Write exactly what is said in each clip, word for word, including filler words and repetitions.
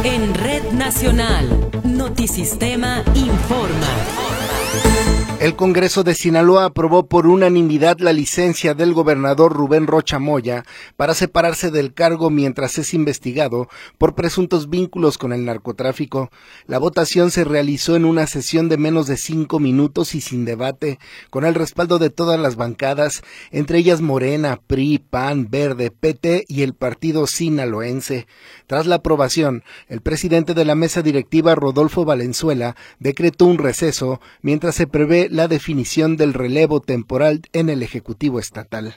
En Red Nacional, Notisistema informa. El Congreso de Sinaloa aprobó por unanimidad la licencia del gobernador Rubén Rocha Moya para separarse del cargo mientras es investigado por presuntos vínculos con el narcotráfico. La votación se realizó en una sesión de menos de cinco minutos y sin debate, con el respaldo de todas las bancadas, entre ellas Morena, P R I, P A N, Verde, P T y el partido sinaloense. Tras la aprobación, el presidente de la mesa directiva, Rodolfo Valenzuela, decretó un receso mientras se prevé la definición del relevo temporal en el Ejecutivo Estatal.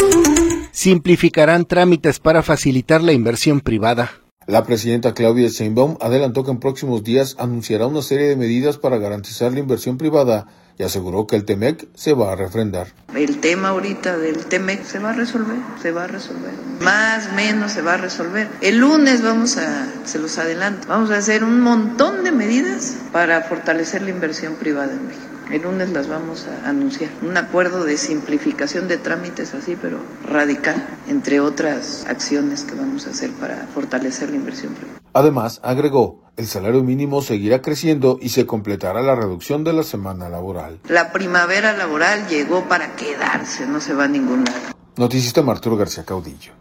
Simplificarán trámites para facilitar la inversión privada. La presidenta Claudia Sheinbaum adelantó que en próximos días anunciará una serie de medidas para garantizar la inversión privada y aseguró que el Temec se va a refrendar. El tema ahorita del Temec se va a resolver, se va a resolver. Más, menos, se va a resolver. El lunes vamos a, se los adelanto, vamos a hacer un montón de medidas para fortalecer la inversión privada en México. El lunes las vamos a anunciar. Un acuerdo de simplificación de trámites así, pero radical, entre otras acciones que vamos a hacer para fortalecer la inversión privada. Además, agregó, el salario mínimo seguirá creciendo y se completará la reducción de la semana laboral. La primavera laboral llegó para quedarse, no se va a ningún lado. Notisistema Arturo García Caudillo.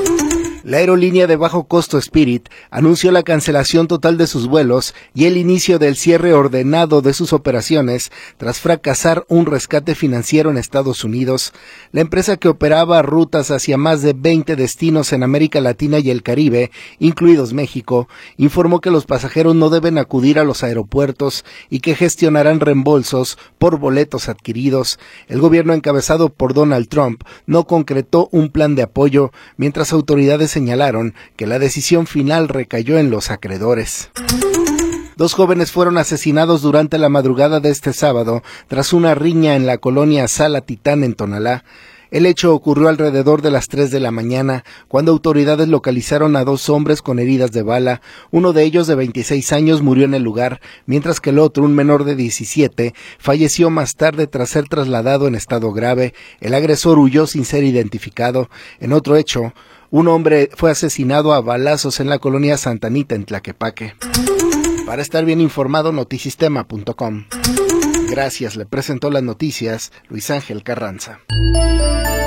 La aerolínea de bajo costo Spirit anunció la cancelación total de sus vuelos y el inicio del cierre ordenado de sus operaciones tras fracasar un rescate financiero en Estados Unidos. La empresa, que operaba rutas hacia más de veinte destinos en América Latina y el Caribe, incluidos México, informó que los pasajeros no deben acudir a los aeropuertos y que gestionarán reembolsos por boletos adquiridos. El gobierno, encabezado por Donald Trump, no concretó un plan de apoyo, mientras autoridades señalaron que la decisión final recayó en los acreedores. Dos jóvenes fueron asesinados durante la madrugada de este sábado tras una riña en la colonia Sala Titán en Tonalá. El hecho ocurrió alrededor de las tres de la mañana, cuando autoridades localizaron a dos hombres con heridas de bala. Uno de ellos, de veintiséis años, murió en el lugar, mientras que el otro, un menor de diecisiete, falleció más tarde tras ser trasladado en estado grave. El agresor huyó sin ser identificado. En otro hecho, un hombre fue asesinado a balazos en la colonia Santa Anita, en Tlaquepaque. Para estar bien informado, notisistema punto com. Gracias, le presentó las noticias Luis Ángel Carranza.